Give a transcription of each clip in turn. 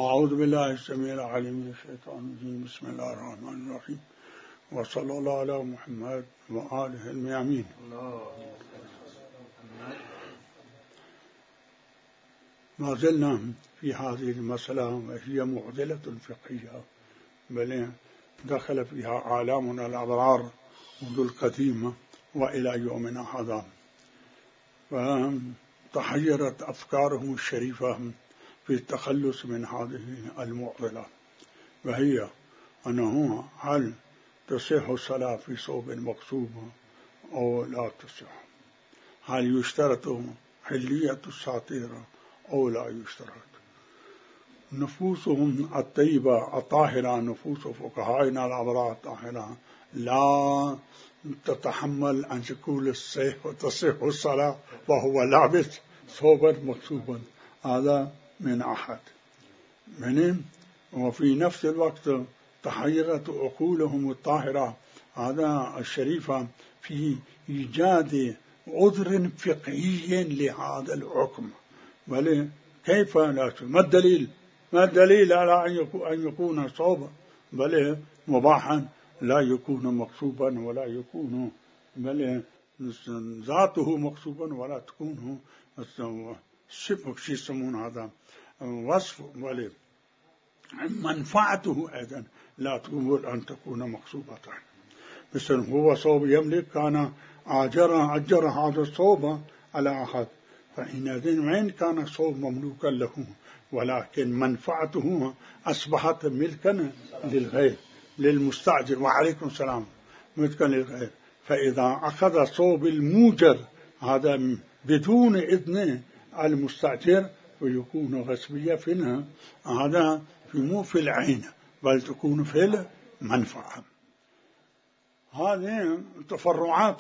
أعوذ بالله السميع العليم من الشيطان الرجيم. بسم الله الرحمن الرحيم، وصلى الله على محمد وآله الميامين. ما زلنا في هذه المسألة، وهي معضلة فقهية، بل دخل فيها عالمنا الأبرار منذ القديم وإلى يومنا هذا، فتحيرت أفكارهم الشريفة في التخلص من هذه المعضلة، وهي أنه هل تصح الصلاة في ثوب مغصوب أو لا تصح؟ هل يشترط حلية الساتير أو لا يشترط؟ نفوسهم الطيبة الطاهرة، نفوس فقهائنا الأبرار الطاهرة، لا تتحمل أن تقول تصح الصلاة وهو لابس ثوبا مغصوبا. هذا من أحد وفي نفس الوقت تحيرت عقولهم الطاهرة هذا الشريفة في إيجاد عذر فقهي لهذا الحكم. بل كيف لا؟ ما الدليل على أن يكون صوبا بل مباحا لا يكون مقصوبا ولا يكون بل ذاته مقصوبا ولا تكون شبه شيء يسمون هذا وصف، بل منفعته أيضا لا تقبل أن تكون مقصوبة. مثل هو صوب يملك، كان أجر هذا الصوب على أحد، فإن وين كان صوب مملوكا له، ولكن منفعته أصبحت ملكا للغير، للمستأجر، وعليكم السلام، ملكا للغير. فإذا أخذ صوب الموجر هذا بدون إذن المستأجر ويكون غصبية فينا، هذا مو في العين بل تكون في المنفعة. هذه تفرعات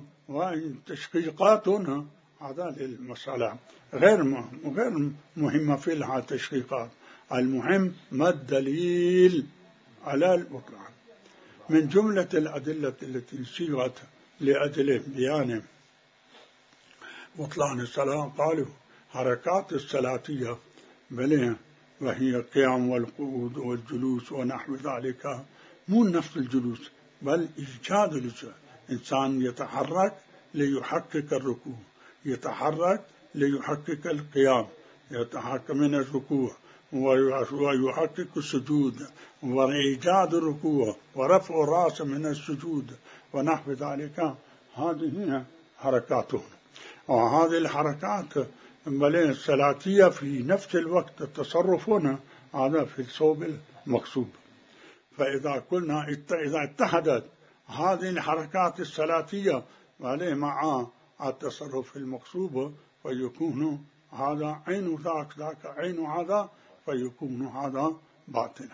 وتشقيقات هذا للمسألة غير مهمة في لها تشقيقات. المهم ما الدليل على البطلان. من جملة الأدلة التي صيغت لأجل بيان بطلان الصلاة قالوا حركات الصلاتية، بل وهي القيام والقعود والجلوس ونحو ذلك، مو نفس الجلوس بل إيجاد الجلوس. إنسان يتحرك ليحقق الركوع، يتحرك ليحقق القيام، يتحرك من الركوع ويحقق السجود وإيجاد الركوع ورفع الرأس من السجود ونحو ذلك. هذه حركاتهم، وهذه الحركات الصلاتية في نفس الوقت تصرفنا هذا في الثوب المغصوب. فإذا قلنا إذا اتحدت هذه الحركات الصلاتية مع التصرف المغصوب فيكون هذا عين ذاك عين هذا، فيكون هذا باطلا،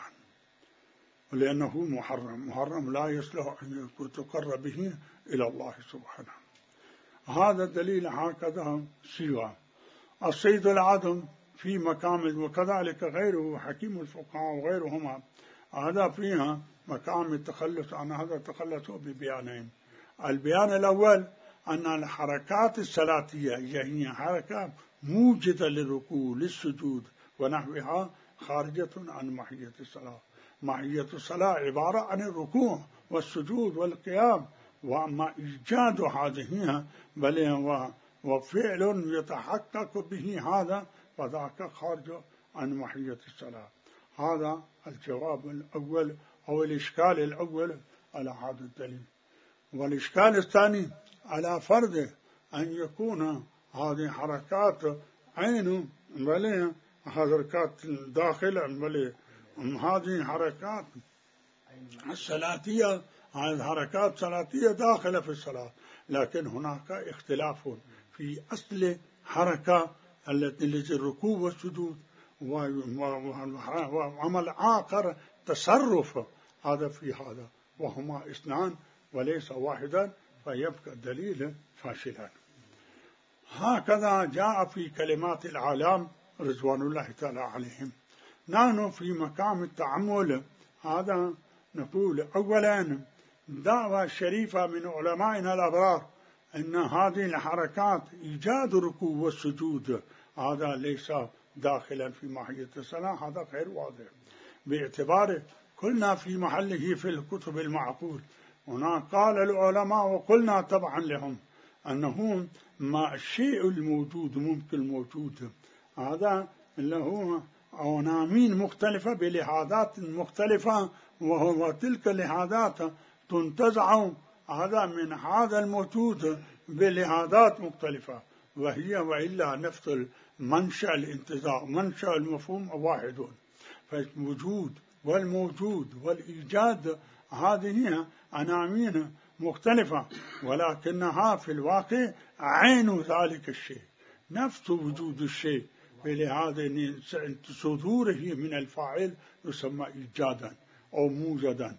لأنه محرم لا يصلح أن تقرب به إلى الله سبحانه. هذا الدليل هكذا سوى الصيد العدم في مقام، وكذلك غيره حكيم الفقهاء وغيرهما، هذا فيها مقام التخلص عن هذا. تخلصوا ببيانين. البيان الأول أن الحركات الصلاتية هي حركة موجدة للركوع للسجود ونحوها خارجة عن ماهية الصلاة. ماهية الصلاة عبارة عن الركوع والسجود والقيام، وأما إيجاد هذه بل وفعل يتحقق به هذا فذاك خارج عن ماهية الصلاة. هذا الجواب الأول أو الإشكال الأول على هذا الدليل. والإشكال الثاني على فرض أن يكون هذه حركات عين بل حركات داخلة، بل هذه حركات الصلاتية، هذه حركات صلاتية داخلة في الصلاة، لكن هناك اختلاف في أصل حركة التي الركوع والسجود، وعمل آخر تصرف هذا في هذا، وهما اثنان وليس واحدا، فيبقى الدليل فاشلا. هكذا جاء في كلمات العالم رضوان الله تعالى عليهم. نحن في مقام التعمل هذا نقول أولا دعوة شريفة من علمائنا الأبرار أن هذه الحركات إيجاد الركوع والسجود هذا ليس داخلا في ماهية الصلاة هذا غير واضح، باعتباره قلنا في محله في الكتب المعقول. هنا قال العلماء وقلنا طبعا لهم أنه ما الشيء الموجود ممكن موجود، هذا اللي هو عناوين مختلفة بلحاظات مختلفة، وهو تلك اللحاظات تنتزع هذا من هذا الموجود بلحاظات مختلفة، وهي وإلا نفس المنشأ الانتزاع منشأ المفهوم واحد. فالوجود والموجود والإيجاد هذه عناوين مختلفة، ولكنها في الواقع عين ذلك الشيء، نفس وجود الشيء، فلهذا صدوره من الفاعل يسمى إيجادا أو موجدا،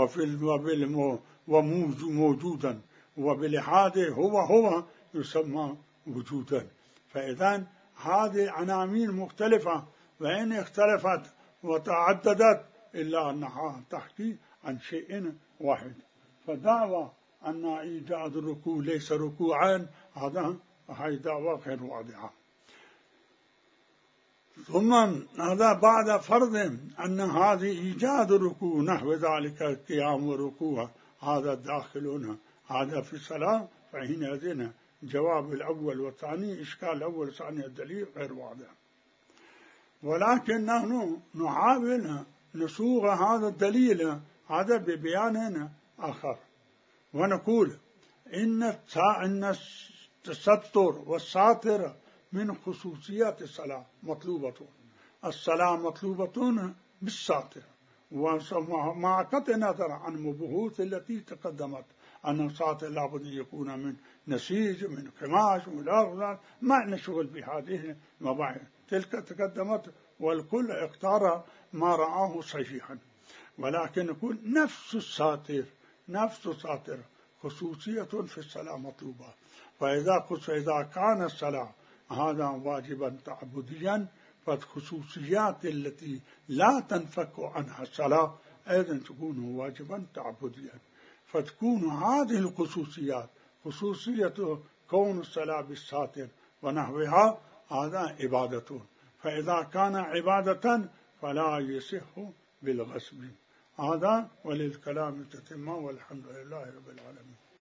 وموجودا، وبلهذا هو يسمى وجودا. فإذا هذه عناوين مختلفة، وإن اختلفت وتعددت إلا أنها تحكي عن شيء واحد. فدعوى أن إيجاد الركوع ليس ركوعا هذه دعوة غير واضحة. ثم هذا بعد فرض أن هذه إيجاد الركوع نحو ذلك القيام والركوع هذا داخلون هذا في الصلاة، فحينئذ جواب الأول والثاني إشكال الأول والثاني الدليل غير واضح. ولكن نحن نحاول نصوغ هذا الدليل هذا ببيان آخر، ونقول إن التستر والساتر من خصوصيات الصلاة مطلوبة. الصلاة مطلوبة بالساتر، ومع قطع النظر عن البحوث التي تقدمت أن الساتر لابد يكون من نسيج من قماش ولا ما نشغل بهذه المباحث، تلك تقدمت والكل اختار ما رآه صحيحا. ولكن نقول نفس الساتر خصوصية في الصلاة مطلوبة. فإذا كان الصلاة هذا واجبا تعبديا، فالخصوصيات التي لا تنفك عنها الصلاة أيضا تكون واجبا تعبديا. فتكون هذه الخصوصيات خصوصية كون الصلاة بالساتر ونحوها هذا عبادة، فإذا كان عبادة فلا يصح بالغصب. هذا وللكلام تتمة، والحمد لله رب العالمين.